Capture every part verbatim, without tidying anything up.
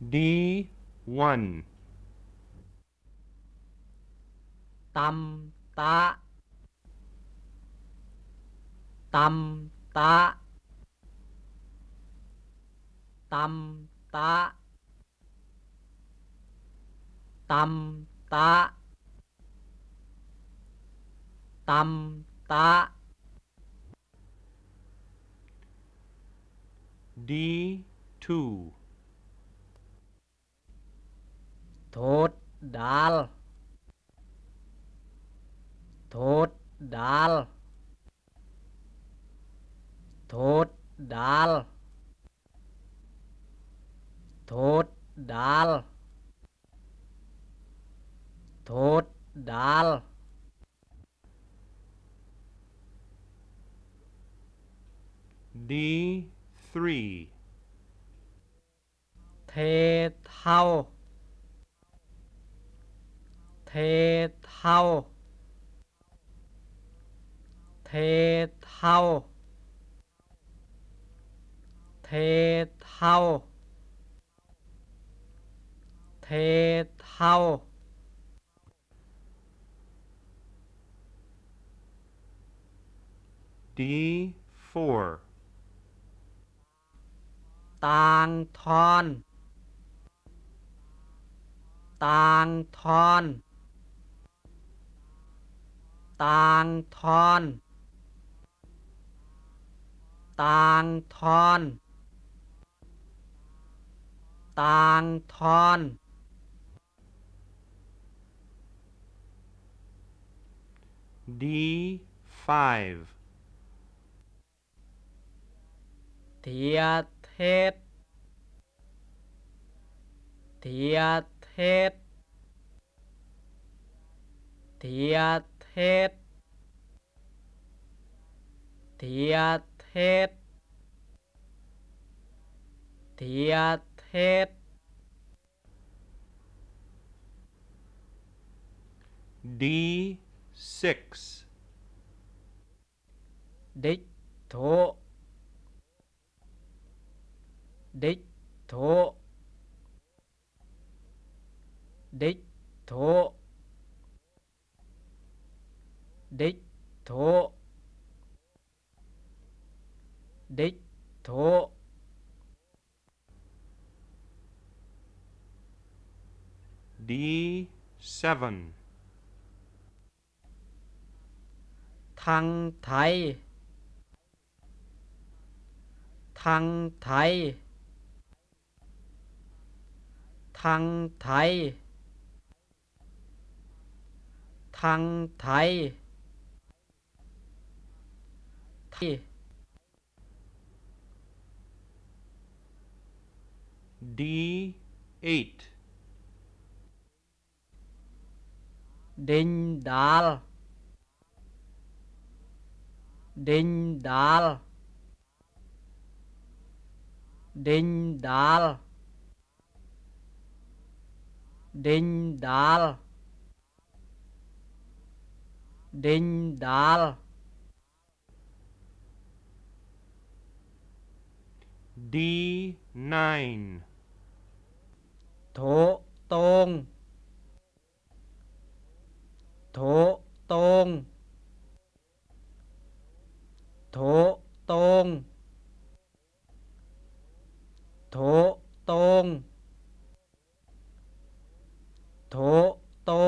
D one ตำตะตำตะตำตะตำตะตำตะ D two โทษดาลโทษดาลโทษดาลโทษดาลโทษดาล D three เทเท่าเทเท่าเทเท่าเทเท่าเทเท่า D four ต่างทอนต่างทอนต่างทอนต่างทอนต่างทอน D five เทียเทศเทียเทศเทียเทศเทียเทศเทียเทศ D six ดิโถดิโถดิโถดิโถดิโถ D seven ทางไทยทางไทยทางไทยทางไทยที่ D eight ดินดาลดินดาลดินดาลดินดาลดินดาล D nine โถตรงโถตรงโถตรงโถตรงโถตรง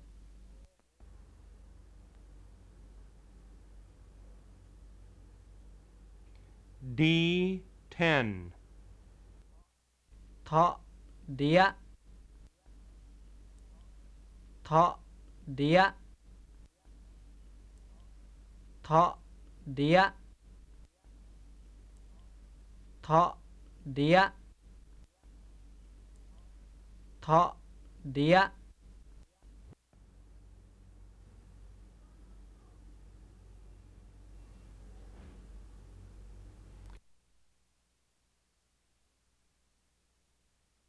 D ten เทาะเดียเทาะเดียเทาะเดียเทาะเดียเทาะเดีย